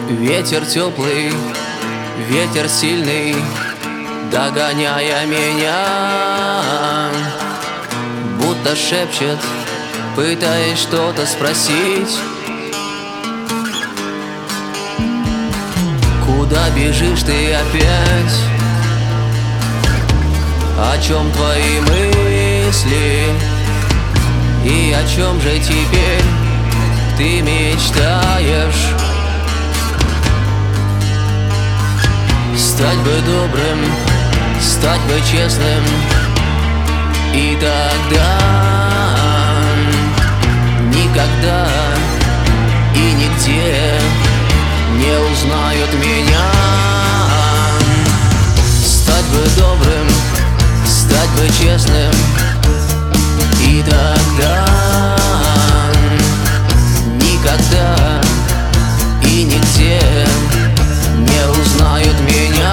Ветер теплый, ветер сильный, догоняя меня, будто шепчет, пытаясь что-то спросить. Куда бежишь ты опять? О чем твои мысли? И о чем же теперь ты мечтаешь? Стать бы добрым, стать бы честным, и тогда никогда и нигде не узнают меня. Стать бы добрым, стать бы честным, и тогда никогда и нигде не узнают меня.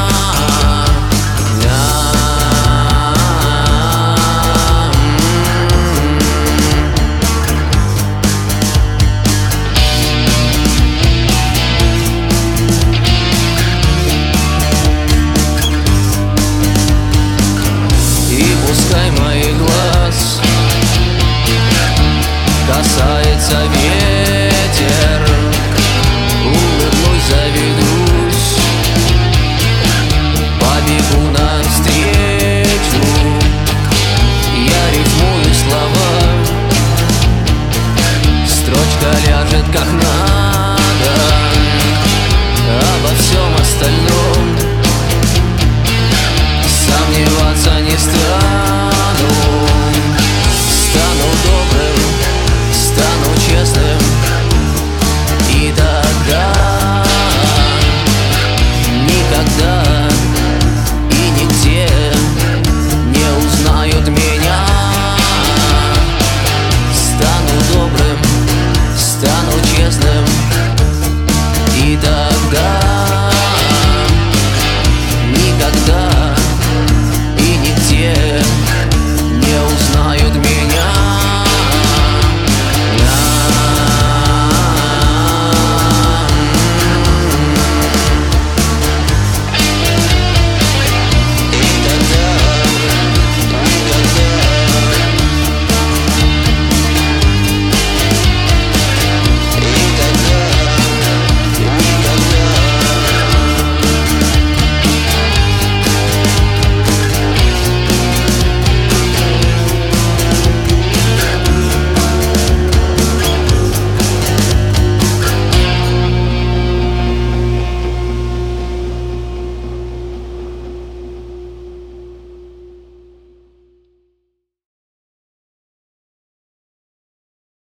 Пускай моих глаз касается ветер, улыбнусь, заведусь, побегу навстречу. Я рифмую слова, строчка ляжет как надо. Обо всем остальном сомневаться не стану. Стану добрым, стану честным, и тогда никогда и нигде не узнают меня. Стану добрым, стану честным,